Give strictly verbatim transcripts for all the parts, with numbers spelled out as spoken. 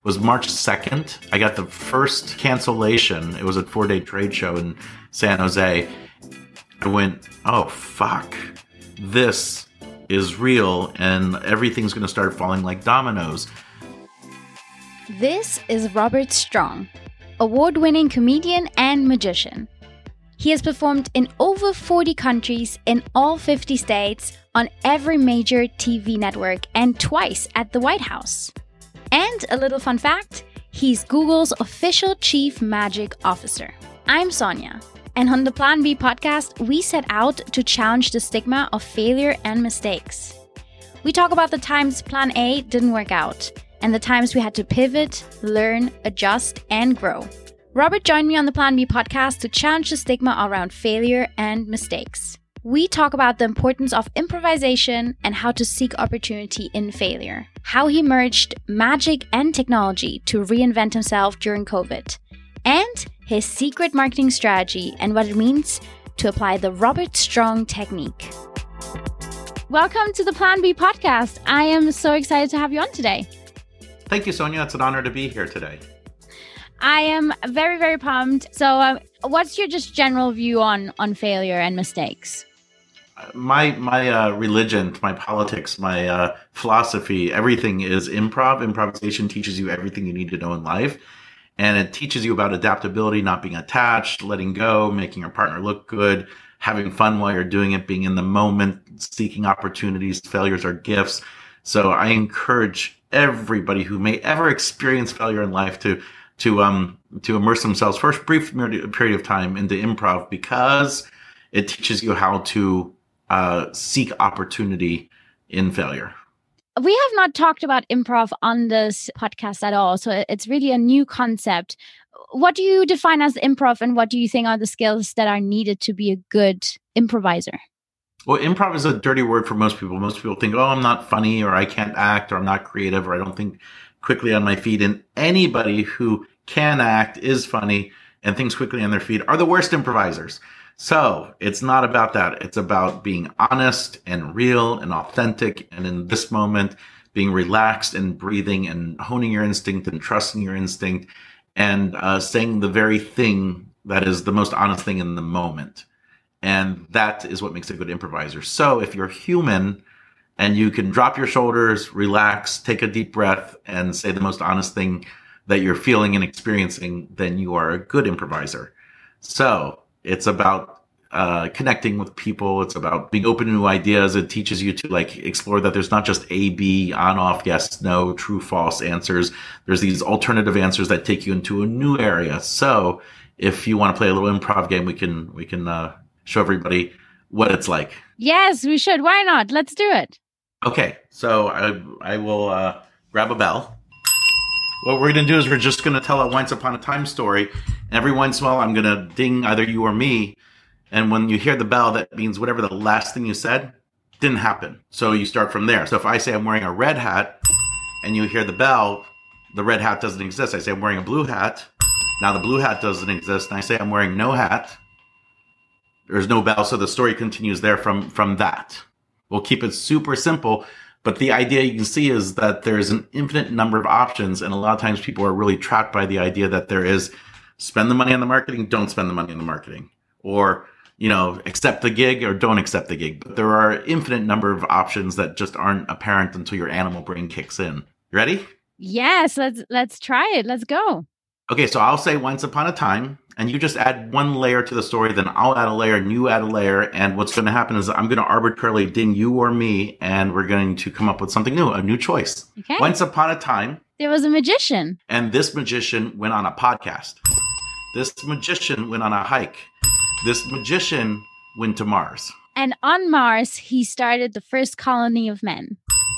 was March second. I got the first cancellation. It was a four-day trade show in San Jose. I went, oh, fuck. This is real, and everything's going to start falling like dominoes. This is Robert Strong, award-winning comedian and magician. He has performed in over forty countries in all fifty states, on every major T V network, and twice at the White House. And a little fun fact, he's Google's official chief magic officer. I'm Sonia, and on the Plan B podcast, we set out to challenge the stigma of failure and mistakes. We talk about the times Plan A didn't work out, and the times we had to pivot, learn, adjust, and grow. Robert joined me on the Plan B podcast to challenge the stigma around failure and mistakes. We talk about the importance of improvisation and how to seek opportunity in failure, how he merged magic and technology to reinvent himself during COVID, and his secret marketing strategy and what it means to apply the Robert Strong technique. Welcome to the Plan B podcast. I am so excited to have you on today. Thank you, Sonia. It's an honor to be here today. I am very, very pumped. So uh, what's your just general view on, on failure and mistakes? My my uh, religion, my politics, my uh, philosophy, everything is improv. Improvisation teaches you everything you need to know in life. And it teaches you about adaptability, not being attached, letting go, making your partner look good, having fun while you're doing it, being in the moment, seeking opportunities. Failures are gifts. So I encourage everybody who may ever experience failure in life to to um to immerse themselves for a brief period of time into improv, because it teaches you how to uh, seek opportunity in failure. We have not talked about improv on this podcast at all, so it's really a new concept. What do you define as improv, and what do you think are the skills that are needed to be a good improviser? Well, improv is a dirty word for most people. Most people think, oh, I'm not funny, or I can't act, or I'm not creative, or I don't think quickly on my feet. And anybody who can act, is funny, and thinks quickly on their feet are the worst improvisers. So it's not about that. It's about being honest and real and authentic. And in this moment, being relaxed and breathing and honing your instinct and trusting your instinct and uh, saying the very thing that is the most honest thing in the moment. And that is what makes a good improviser. So if you're human and you can drop your shoulders, relax, take a deep breath, and say the most honest thing that you're feeling and experiencing, then you are a good improviser. So it's about uh, connecting with people. It's about being open to new ideas. It teaches you to like explore that there's not just A, B, on, off, yes, no, true, false answers. There's these alternative answers that take you into a new area. So if you want to play a little improv game, we can we can uh, show everybody what it's like. Yes, we should. Why not? Let's do it. Okay, so I I will uh, grab a bell. What we're going to do is we're just going to tell a once upon a time story. And every once in a while, I'm going to ding either you or me. And when you hear the bell, that means whatever the last thing you said didn't happen. So you start from there. So if I say I'm wearing a red hat and you hear the bell, the red hat doesn't exist. I say I'm wearing a blue hat. Now the blue hat doesn't exist. And I say I'm wearing no hat. There's no bell. So the story continues there from, from that. We'll keep it super simple. But the idea you can see is that there's an infinite number of options. And a lot of times people are really trapped by the idea that there is spend the money on the marketing, don't spend the money on the marketing. Or, you know, accept the gig or don't accept the gig. But there are infinite number of options that just aren't apparent until your animal brain kicks in. You ready? Yes, let's let's try it. Let's go. Okay, so I'll say once upon a time, and you just add one layer to the story, then I'll add a layer, and you add a layer, and what's going to happen is I'm going to arbitrarily ding you or me, and we're going to come up with something new, a new choice. Okay. Once upon a time, there was a magician. And this magician went on a podcast. This magician went on a hike. This magician went to Mars. And on Mars, he started the first colony of men.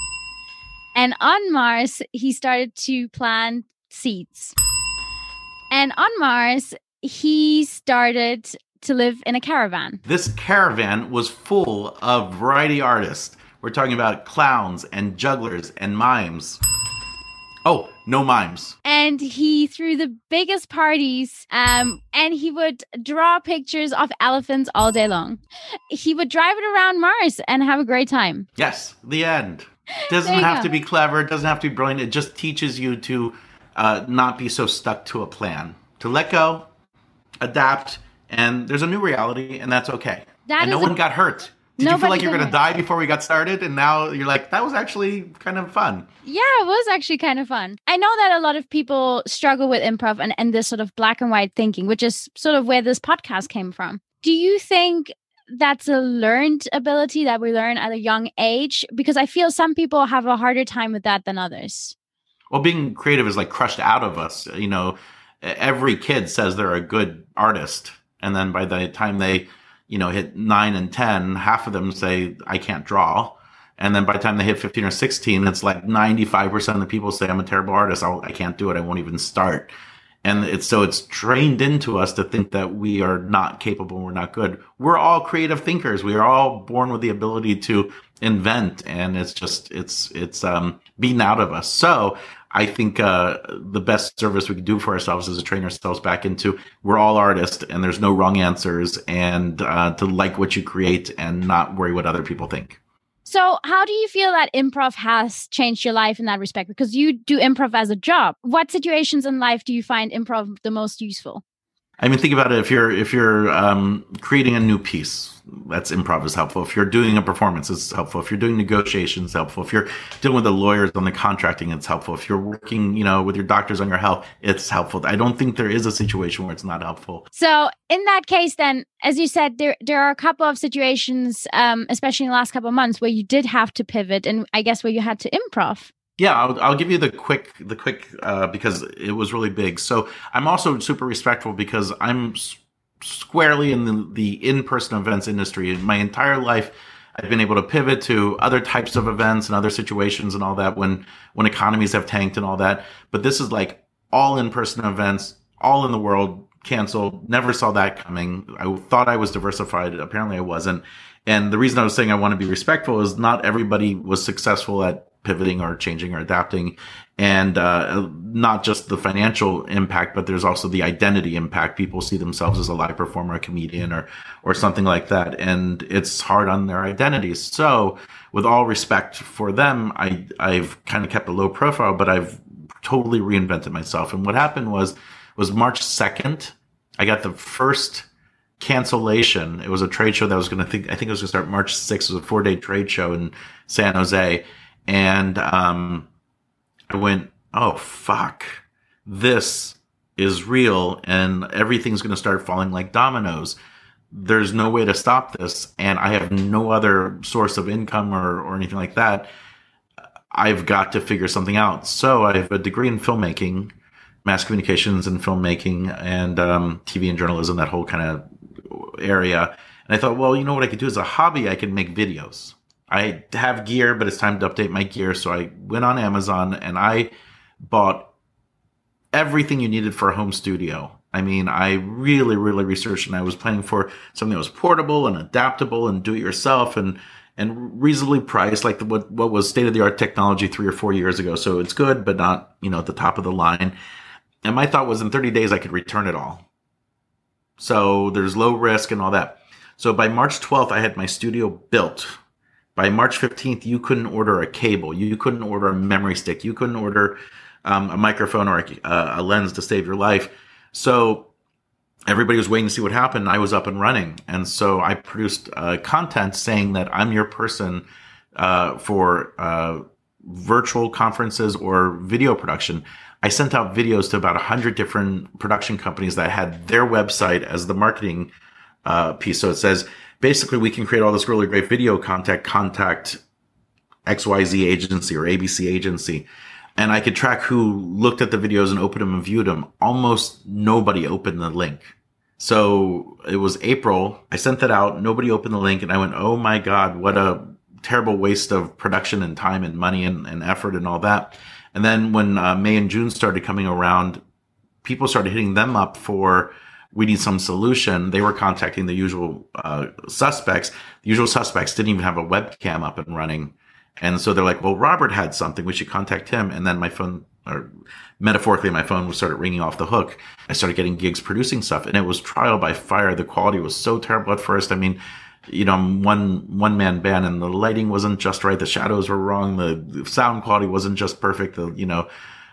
And on Mars, he started to plant seeds. And on Mars, he started to live in a caravan. This caravan was full of variety artists. We're talking about clowns and jugglers and mimes. Oh, no mimes. And he threw the biggest parties, um, and he would draw pictures of elephants all day long. He would drive it around Mars and have a great time. Yes, the end. Doesn't have go. to be clever. It doesn't have to be brilliant. It just teaches you to uh, not be so stuck to a plan, to let go, adapt, and there's a new reality, and that's okay. That and no is a- one got hurt. Did you feel like you were going to Nobody die before we got started? And now you're like, that was actually kind of fun. Yeah, it was actually kind of fun. I know that a lot of people struggle with improv and, and this sort of black and white thinking, which is sort of where this podcast came from. Do you think that's a learned ability that we learn at a young age? Because I feel some people have a harder time with that than others. Well, being creative is like crushed out of us. You know, every kid says they're a good artist. And then by the time they, you know, hit nine and ten, half of them say, I can't draw. And then by the time they hit fifteen or sixteen, it's like ninety-five percent of the people say, I'm a terrible artist. I'll, I can't do it. I won't even start. And it's so it's trained into us to think that we are not capable. We're not good. We're all creative thinkers. We are all born with the ability to invent. And it's just, it's, it's, um, beaten out of us. So I think, uh, the best service we can do for ourselves is to train ourselves back into we're all artists and there's no wrong answers, and, uh, to like what you create and not worry what other people think. So how do you feel that improv has changed your life in that respect? Because you do improv as a job. What situations in life do you find improv the most useful? I mean, think about it. If you're if you're um, creating a new piece, that's improv is helpful. If you're doing a performance, it's helpful. If you're doing negotiations, it's helpful. If you're dealing with the lawyers on the contracting, it's helpful. If you're working, you know, with your doctors on your health, it's helpful. I don't think there is a situation where it's not helpful. So in that case, then, as you said, there there are a couple of situations, um, especially in the last couple of months, where you did have to pivot, and I guess where you had to improv. Yeah, I'll, I'll give you the quick, the quick, uh, because it was really big. So I'm also super respectful because I'm s- squarely in the, the in-person events industry. In my entire life, I've been able to pivot to other types of events and other situations and all that when, when economies have tanked and all that. But this is like all in-person events, all in the world, canceled. Never saw that coming. I thought I was diversified. Apparently I wasn't. And the reason I was saying I want to be respectful is not everybody was successful at pivoting or changing or adapting, and uh, not just the financial impact, but there's also the identity impact. People see themselves as a live performer, a comedian, or or something like that, and it's hard on their identities. So, with all respect for them, I I've kind of kept a low profile, but I've totally reinvented myself. And what happened was was March second, I got the first cancellation. It was a trade show that was going to think I think it was going to start March sixth. It was a four day trade show in San Jose. And um, I went, oh, fuck, this is real and everything's going to start falling like dominoes. There's no way to stop this. And I have no other source of income or, or anything like that. I've got to figure something out. So I have a degree in filmmaking, mass communications and filmmaking, and um, T V and journalism, that whole kind of area. And I thought, well, you know what I could do as a hobby? I can make videos. I have gear, but it's time to update my gear. So I went on Amazon and I bought everything you needed for a home studio. I mean, I really, really researched, and I was planning for something that was portable and adaptable and do it yourself and, and reasonably priced, like the, what, what was state of the art technology three or four years ago. So it's good, but not, you know, at the top of the line. And my thought was in thirty days, I could return it all. So there's low risk and all that. So by March twelfth, I had my studio built. By March fifteenth, you couldn't order a cable. You couldn't order a memory stick. You couldn't order um, a microphone or a, a lens to save your life. So everybody was waiting to see what happened. I was up and running. And so I produced uh, content saying that I'm your person uh, for uh, virtual conferences or video production. I sent out videos to about one hundred different production companies that had their website as the marketing uh, piece. So it says, basically, we can create all this really great video content, contact X Y Z agency or A B C agency. And I could track who looked at the videos and opened them and viewed them. Almost nobody opened the link. So it was April. I sent that out. Nobody opened the link. And I went, oh my God, what a terrible waste of production and time and money and, and effort and all that. And then when uh, May and June started coming around, people started hitting them up for, we need some solution. They were contacting the usual uh, suspects. The usual suspects didn't even have a webcam up and running. And so they're like, well, Robert had something. We should contact him. And then my phone, or metaphorically, my phone started ringing off the hook. I started getting gigs producing stuff. And it was trial by fire. The quality was so terrible at first. I mean, you know, I'm one, one man band and the lighting wasn't just right. The shadows were wrong. The, the sound quality wasn't just perfect. The, you know,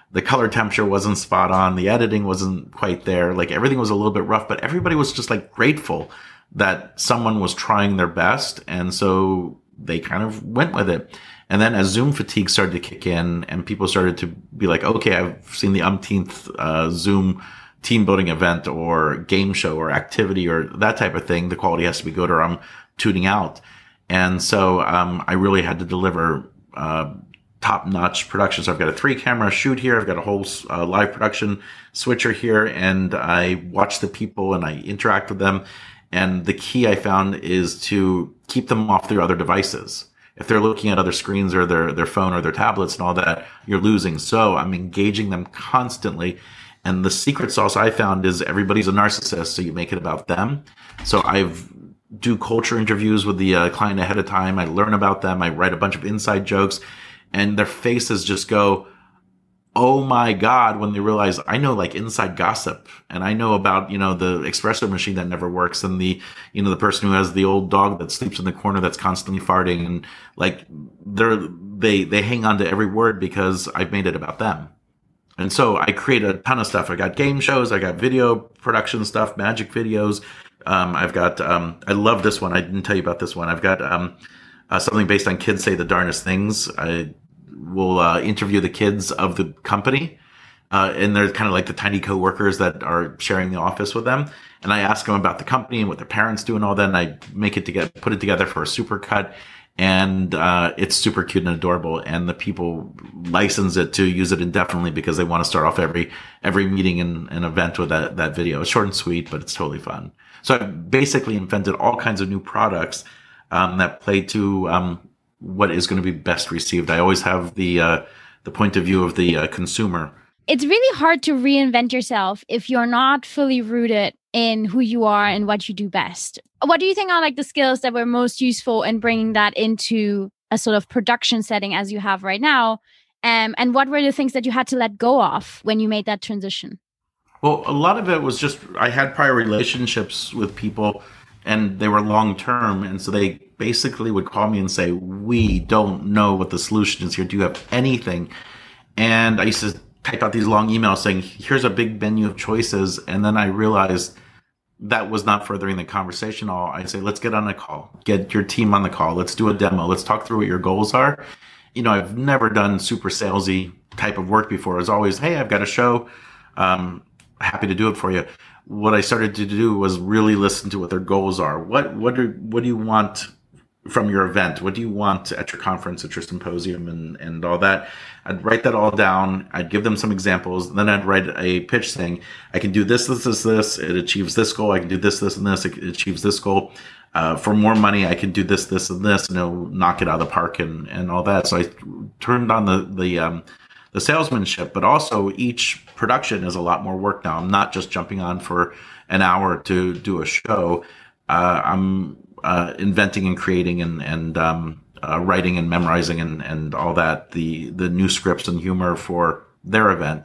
the color temperature wasn't spot on. The editing wasn't quite there. Like everything was a little bit rough, but everybody was just like grateful that someone was trying their best. And so they kind of went with it. And then as Zoom fatigue started to kick in and people started to be like, okay, I've seen the umpteenth uh, Zoom team building event or game show or activity or that type of thing, the quality has to be good or I'm tuning out. And so um, I really had to deliver uh, top-notch production. So I've got a three-camera shoot here. I've got a whole uh, live production switcher here, and I watch the people and I interact with them. And the key I found is to keep them off their other devices. If they're looking at other screens or their, their phone or their tablets and all that, you're losing. So I'm engaging them constantly. And the secret sauce I found is everybody's a narcissist, so you make it about them. So I've do culture interviews with the uh, client ahead of time. I learn about them. I write a bunch of inside jokes, and their faces just go, oh my God, when they realize I know like inside gossip, and I know about, you know, the espresso machine that never works, and the, you know, the person who has the old dog that sleeps in the corner that's constantly farting, and like they're, they, they hang on to every word because I've made it about them. And so I create a ton of stuff. I got game shows, I got video production stuff, magic videos. Um, I've got, um, I love this one. I didn't tell you about this one. I've got, um, uh, something based on kids say the darnest things. I will, uh, interview the kids of the company. Uh, and they're kind of like the tiny coworkers that are sharing the office with them. And I ask them about the company and what their parents do and all that. And I make it together, put it together for a supercut. And, uh, it's super cute and adorable. And the people license it to use it indefinitely because they want to start off every, every meeting and, and event with that, that video. It's short and sweet, but it's totally fun. So I basically invented all kinds of new products, um, that play to, um, what is going to be best received. I always have the, uh, the point of view of the uh, consumer. It's really hard to reinvent yourself if you're not fully rooted in who you are and what you do best. What do you think are like the skills that were most useful in bringing that into a sort of production setting as you have right now? Um, and what were the things that you had to let go of when you made that transition? Well, a lot of it was just, I had prior relationships with people and they were long term. And so they basically would call me and say, we don't know what the solution is here. Do you have anything? And I used to type out these long emails saying, here's a big menu of choices. And then I realized that was not furthering the conversation at all. I say, let's get on a call, get your team on the call. Let's do a demo. Let's talk through what your goals are. You know, I've never done super salesy type of work before. It's always, hey, I've got a show. Um, happy to do it for you. What I started to do was really listen to what their goals are. What, what do, what do you want from your event? What do you want at your conference, at your symposium, and, and all that? I'd write that all down. I'd give them some examples. Then I'd write a pitch saying, I can do this, this, this, this. It achieves this goal. I can do this, this, and this. It achieves this goal. Uh, for more money, I can do this, this, and this, and it'll knock it out of the park and, and all that. So I turned on the, the, um, the salesmanship, but also each production is a lot more work now. I'm not just jumping on for an hour to do a show. Uh, I'm uh, inventing and creating and, and um, uh, writing and memorizing and, and all that, the, the new scripts and humor for their event.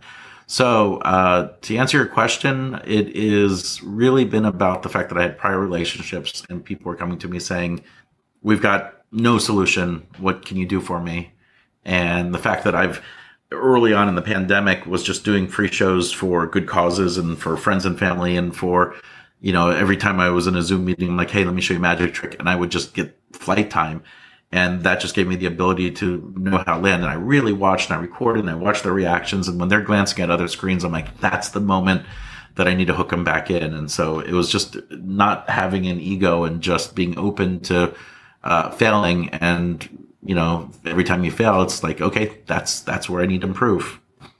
So uh, to answer your question, it is really been about the fact that I had prior relationships and people were coming to me saying, we've got no solution. What can you do for me? And the fact that I've early on in the pandemic was just doing free shows for good causes and for friends and family, and for, you know, every time I was in a Zoom meeting, I'm like, hey, let me show you a magic trick. And I would just get flight time. And that just gave me the ability to know how to land. And I really watched and I recorded and I watched their reactions. And when they're glancing at other screens, I'm like, that's the moment that I need to hook them back in. And so it was just not having an ego and just being open to uh, failing. And, you know, every time you fail, it's like, okay, that's, that's where I need to improve.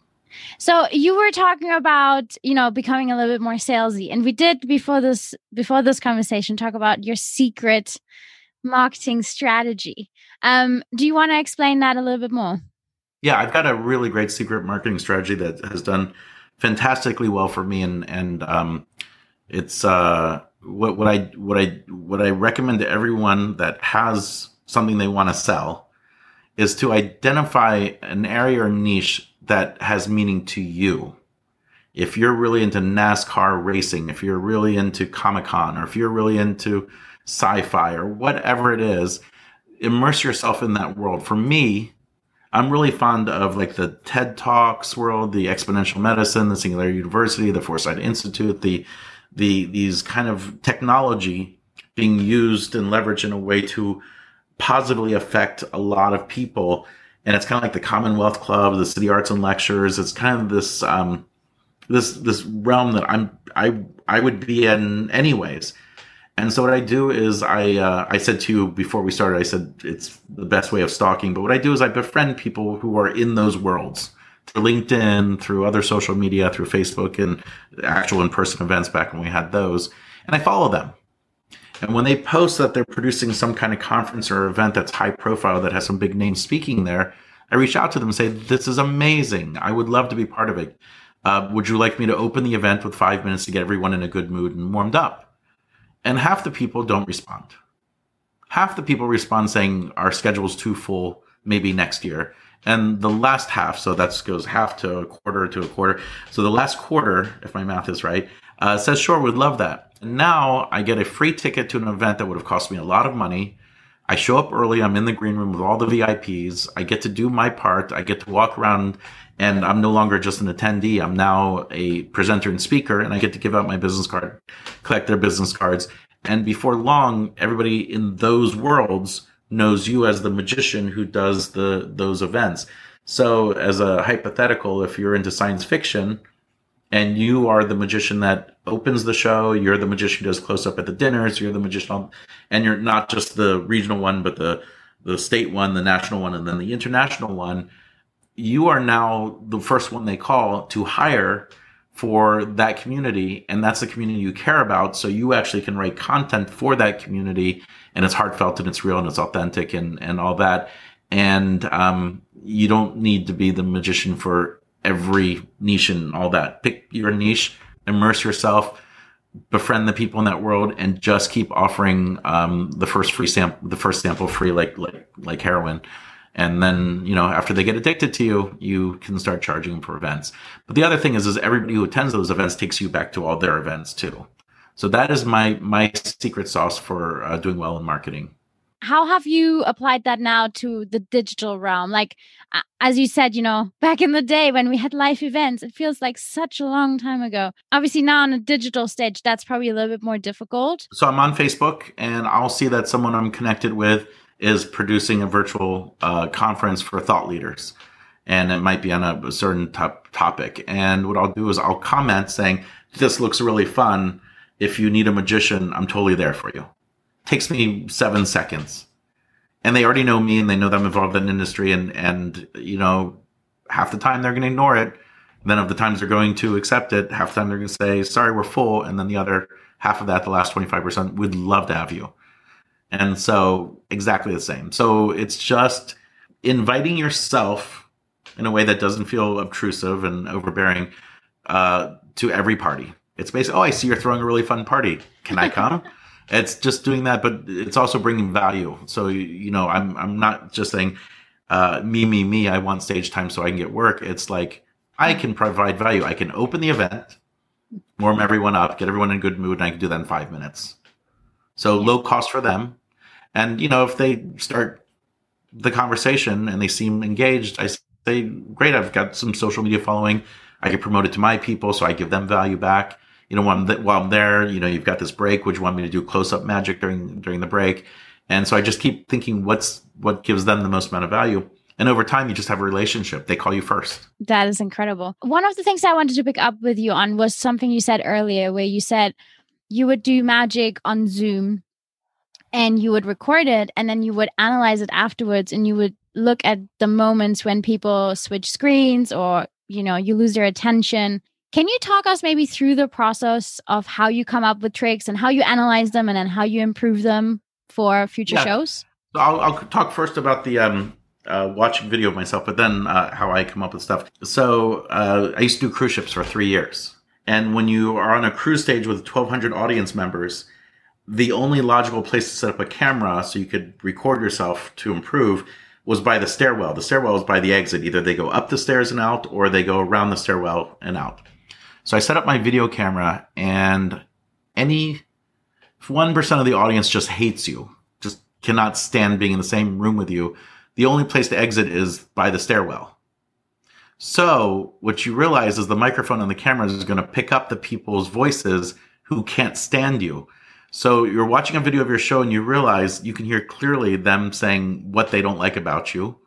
So you were talking about, you know, becoming a little bit more salesy. And we did before this, before this conversation, talk about your secret marketing strategy. Um, do you want to explain that a little bit more? Yeah, I've got a really great secret marketing strategy that has done fantastically well for me. And, and, um, it's, uh, what, what I, what I, what I recommend to everyone that has something they want to sell is to identify an area or niche that has meaning to you. If you're really into NASCAR racing, if you're really into Comic-Con, or if you're really into sci-fi or whatever it is, immerse yourself in that world. For me, I'm really fond of like the TED Talks world, the Exponential Medicine, the Singularity University, the Foresight Institute, the the these kind of technology being used and leveraged in a way to positively affect a lot of people. And it's kind of like the Commonwealth Club, the City Arts and Lectures. It's kind of this um, this this realm that I'm I I would be in anyways. And so what I do is I uh, I said to you before we started, I said it's the best way of stalking. But what I do is I befriend people who are in those worlds through LinkedIn, through other social media, through Facebook, and actual in-person events back when we had those. And I follow them. And when they post that they're producing some kind of conference or event that's high profile, that has some big names speaking there, I reach out to them and say, this is amazing. I would love to be part of it. Uh, would you like me to open the event with five minutes to get everyone in a good mood and warmed up? And half the people don't respond. Half the people respond saying our schedule's too full, maybe next year. And the last half, so that goes half to a quarter to a quarter. So the last quarter, if my math is right, uh, says, sure, we'd love that. And now I get a free ticket to an event that would have cost me a lot of money. I show up early. I'm in the green room with all the V I Ps. I get to do my part. I get to walk around, and I'm no longer just an attendee. I'm now a presenter and speaker, and I get to give out my business card, collect their business cards. And before long, everybody in those worlds knows you as the magician who does the those events. So as a hypothetical, if you're into science fiction and you are the magician that opens the show, you're the magician who does close up at the dinners, you're the magician, and you're not just the regional one, but the, the state one, the national one, and then the international one, you are now the first one they call to hire for that community. And that's the community you care about. So you actually can write content for that community, and it's heartfelt and it's real and it's authentic and, and all that. And, um, you don't need to be the magician for every niche and all that. Pick your niche, immerse yourself, befriend the people in that world, and just keep offering, um, the first free sample, the first sample free, like, like, like heroin. And then, you know, after they get addicted to you, you can start charging them for events. But the other thing is, is everybody who attends those events takes you back to all their events too. So that is my, my secret sauce for uh, doing well in marketing. How have you applied that now to the digital realm? Like, as you said, you know, back in the day when we had live events, it feels like such a long time ago. Obviously now on a digital stage, that's probably a little bit more difficult. So I'm on Facebook, and I'll see that someone I'm connected with is producing a virtual uh, conference for thought leaders. And it might be on a, a certain top topic. And what I'll do is I'll comment saying, this looks really fun. If you need a magician, I'm totally there for you. Takes me seven seconds. And they already know me, and they know that I'm involved in the industry. And, and you know, half the time they're going to ignore it. And then of the times they're going to accept it, half the time they're going to say, sorry, we're full. And then the other half of that, the last twenty-five percent, we'd love to have you. And so exactly the same. So it's just inviting yourself in a way that doesn't feel obtrusive and overbearing uh, to every party. It's basically, oh, I see you're throwing a really fun party. Can I come? It's just doing that, but it's also bringing value. So, you know, I'm I'm not just saying, uh, me, me, me, I want stage time so I can get work. It's like, I can provide value. I can open the event, warm everyone up, get everyone in a good mood, and I can do that in five minutes. So low cost for them. And, you know, if they start the conversation and they seem engaged, I say, great, I've got some social media following. I can promote it to my people, so I give them value back. You know, while I'm, th- while I'm there, you know, you've got this break. Would you want me to do close-up magic during during the break? And so I just keep thinking, what's what gives them the most amount of value? And over time, you just have a relationship. They call you first. That is incredible. One of the things I wanted to pick up with you on was something you said earlier, where you said you would do magic on Zoom and you would record it, and then you would analyze it afterwards, and you would look at the moments when people switch screens or, you know, you lose their attention. Can you talk us maybe through the process of how you come up with tricks and how you analyze them and then how you improve them for future yeah. shows? So I'll, I'll talk first about the um, uh, watching video of myself, but then uh, how I come up with stuff. So uh, I used to do cruise ships for three years. And when you are on a cruise stage with twelve hundred audience members, the only logical place to set up a camera so you could record yourself to improve was by the stairwell. The stairwell is by the exit. Either they go up the stairs and out, or they go around the stairwell and out. So I set up my video camera, and any if one percent of the audience just hates you, just cannot stand being in the same room with you, the only place to exit is by the stairwell. So what you realize is the microphone and the camera is going to pick up the people's voices who can't stand you. So you're watching a video of your show and you realize you can hear clearly them saying what they don't like about you.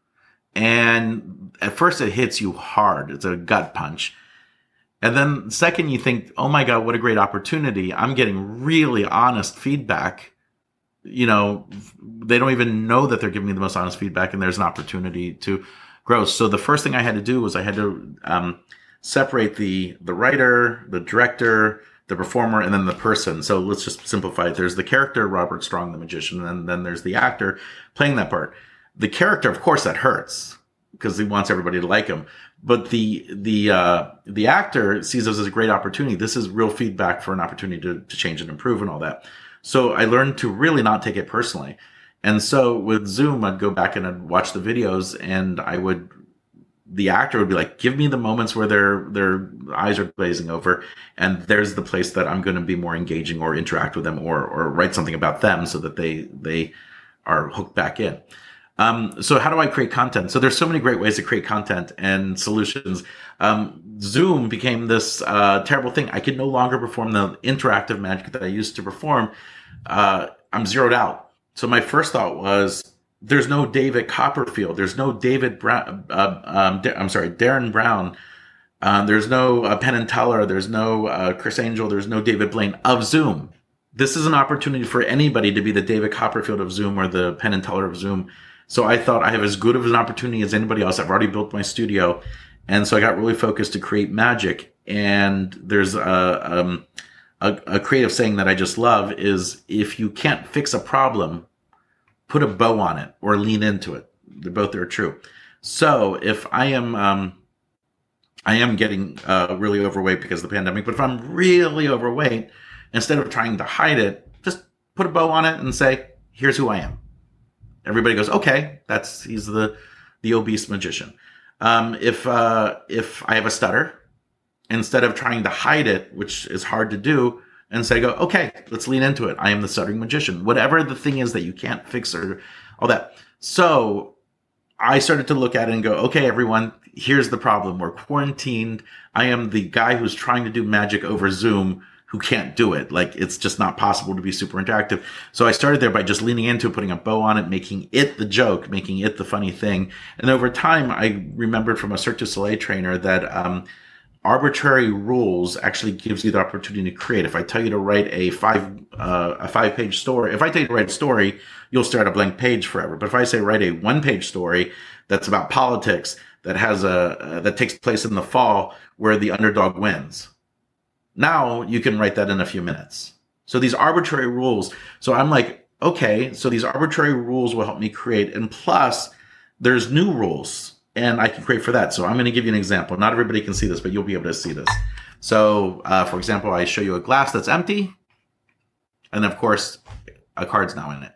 And at first it hits you hard. It's a gut punch. And then second, you think, oh my God, what a great opportunity. I'm getting really honest feedback. You know, they don't even know that they're giving me the most honest feedback, and there's an opportunity to grow. So the first thing I had to do was I had to um, separate the the writer, the director, the performer, and then the person. So let's just simplify it. There's the character, Robert Strong, the magician, and then there's the actor playing that part. The character, of course, that hurts because he wants everybody to like him. But the the uh, the actor sees this as a great opportunity. This is real feedback for an opportunity to, to change and improve and all that. So I learned to really not take it personally. And so with Zoom, I'd go back and I'd watch the videos, and I would, the actor would be like, give me the moments where their their eyes are glazing over, and there's the place that I'm going to be more engaging or interact with them or or write something about them so that they they are hooked back in. Um, so how do I create content? So there's so many great ways to create content and solutions. Um, Zoom became this uh, terrible thing. I could no longer perform the interactive magic that I used to perform. Uh, I'm zeroed out. So my first thought was, there's no David Copperfield. There's no David Brown. Uh, um, Da- I'm sorry, Darren Brown. Uh, there's no uh, Penn and Teller. There's no uh, Chris Angel. There's no David Blaine of Zoom. This is an opportunity for anybody to be the David Copperfield of Zoom or the Penn and Teller of Zoom. So I thought I have as good of an opportunity as anybody else. I've already built my studio. And so I got really focused to create magic. And there's a, um, a, a creative saying that I just love is, if you can't fix a problem, put a bow on it or lean into it. They're both are true. So if I am, um, I am getting uh, really overweight because of the pandemic, but if I'm really overweight, instead of trying to hide it, just put a bow on it and say, here's who I am. Everybody goes, okay, that's, he's the, the obese magician. Um, if, uh, if I have a stutter, instead of trying to hide it, which is hard to do, and say, go, okay, let's lean into it. I am the stuttering magician. Whatever the thing is that you can't fix or all that. So I started to look at it and go, okay, everyone, here's the problem. We're quarantined. I am the guy who's trying to do magic over Zoom who can't do it. Like, it's just not possible to be super interactive. So I started there by just leaning into it, putting a bow on it, making it the joke, making it the funny thing. And over time, I remembered from a Cirque du Soleil trainer that um, arbitrary rules actually gives you the opportunity to create. If I tell you to write a five uh, a five page story, if I tell you to write a story, you'll stare at a blank page forever. But if I say write a one page story that's about politics, that has a uh, that takes place in the fall where the underdog wins, now you can write that in a few minutes. So these arbitrary rules. So I'm like, okay, so these arbitrary rules will help me create. And plus, there's new rules, and I can create for that. So I'm going to give you an example. Not everybody can see this, but you'll be able to see this. So, uh, for example, I show you a glass that's empty. And of course, a card's now in it.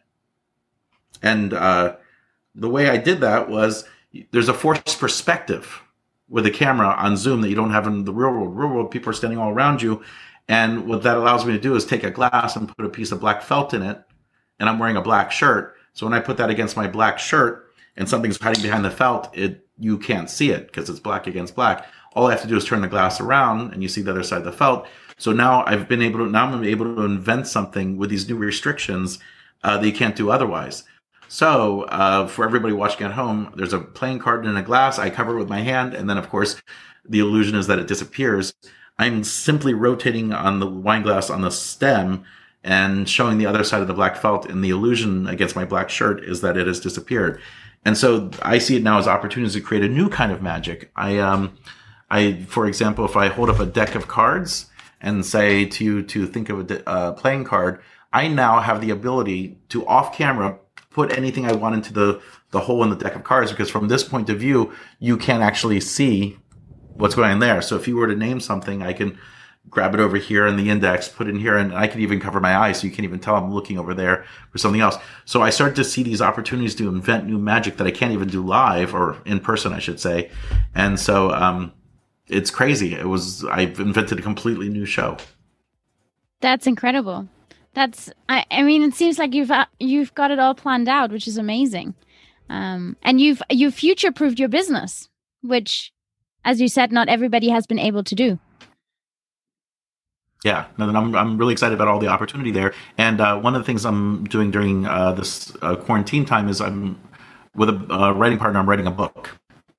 And uh, the way I did that was, there's a forced perspective with a camera on Zoom that you don't have in the real world. Real world, people are standing all around you. And what that allows me to do is take a glass and put a piece of black felt in it. And I'm wearing a black shirt. So when I put that against my black shirt and something's hiding behind the felt, it you can't see it because it's black against black. All I have to do is turn the glass around and you see the other side of the felt. So now I've been able to, now I'm able to invent something with these new restrictions uh, that you can't do otherwise. So uh, for everybody watching at home, there's a playing card in a glass. I cover it with my hand. And then, of course, the illusion is that it disappears. I'm simply rotating on the wine glass on the stem and showing the other side of the black felt. And the illusion against my black shirt is that it has disappeared. And so I see it now as opportunities to create a new kind of magic. I, um, I, for example, if I hold up a deck of cards and say to you to think of a de- uh, playing card, I now have the ability to off camera put anything I want into the, the hole in the deck of cards, because from this point of view, you can't actually see what's going on there. So if you were to name something, I can grab it over here in the index, put it in here, and I can even cover my eyes so you can't even tell I'm looking over there for something else. So I started to see these opportunities to invent new magic that I can't even do live, or in person, I should say. And so um, it's crazy. It was, I've invented a completely new show. That's incredible. That's, I, I mean, it seems like you've uh, you've got it all planned out, which is amazing. Um, and you've you've future-proofed your business, which, as you said, not everybody has been able to do. Yeah, no, I'm I'm really excited about all the opportunity there. And uh, one of the things I'm doing during uh, this uh, quarantine time is I'm with a uh, writing partner. I'm writing a book.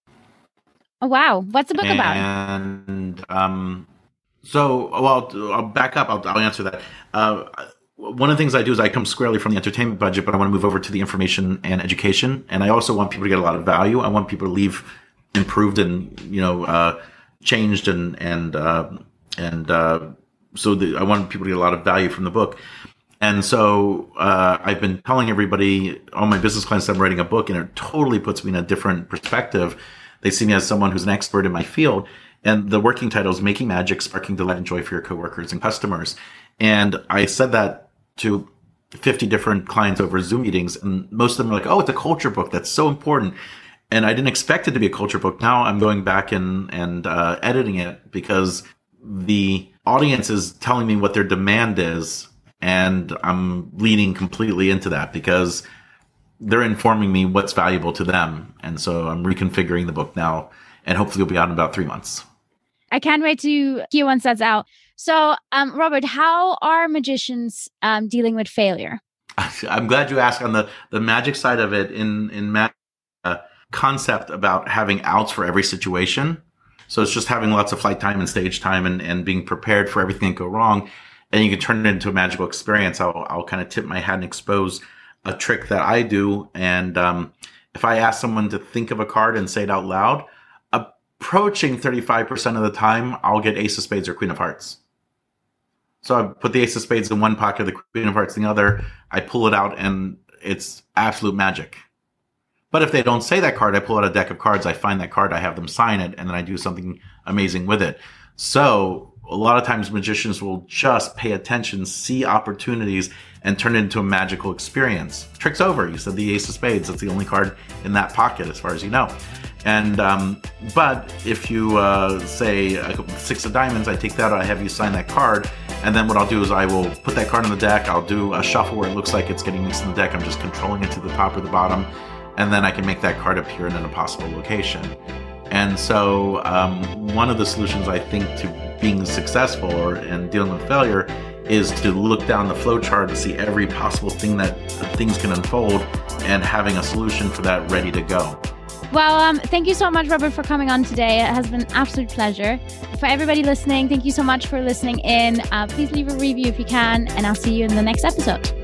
Oh wow! What's the book and, about? And um, so, well, I'll, I'll back up. I'll, I'll answer that. Uh, one of the things I do is I come squarely from the entertainment budget, but I want to move over to the information and education. And I also want people to get a lot of value. I want people to leave improved and you know uh, changed and and uh, and. Uh, So the, I wanted people to get a lot of value from the book. And so uh, I've been telling everybody, all my business clients, that I'm writing a book, and it totally puts me in a different perspective. They see me as someone who's an expert in my field. And the working title is Making Magic, Sparking Delight and Joy for Your Coworkers and Customers. And I said that to fifty different clients over Zoom meetings. And most of them are like, oh, it's a culture book. That's so important. And I didn't expect it to be a culture book. Now I'm going back and, and uh, editing it because the audience is telling me what their demand is, and I'm leaning completely into that because they're informing me what's valuable to them. And so I'm reconfiguring the book now, and hopefully it'll be out in about three months. I can't wait to hear once that's out. So, um, Robert, how are magicians um, dealing with failure? I'm glad you asked. On the, the magic side of it, in, in magic, uh, concept about having outs for every situation. So it's just having lots of flight time and stage time and, and being prepared for everything that go wrong. And you can turn it into a magical experience. I'll, I'll kind of tip my hat and expose a trick that I do. And um, if I ask someone to think of a card and say it out loud, approaching thirty-five percent of the time, I'll get Ace of Spades or Queen of Hearts. So I put the Ace of Spades in one pocket, the Queen of Hearts in the other. I pull it out, and it's absolute magic. But if they don't say that card, I pull out a deck of cards, I find that card, I have them sign it, and then I do something amazing with it. So a lot of times magicians will just pay attention, see opportunities, and turn it into a magical experience. Trick's over. You said the Ace of Spades. That's the only card in that pocket as far as you know. And um, but if you uh, say a six of diamonds, I take that out, I have you sign that card, and then what I'll do is I will put that card on the deck, I'll do a shuffle where it looks like it's getting mixed in the deck, I'm just controlling it to the top or the bottom, and then I can make that card appear in an impossible location. And so um, one of the solutions I think to being successful or and dealing with failure is to look down the flow chart and see every possible thing that things can unfold and having a solution for that ready to go. Well, um, thank you so much, Robert, for coming on today. It has been an absolute pleasure. For everybody listening, thank you so much for listening in. Uh, please leave a review if you can, and I'll see you in the next episode.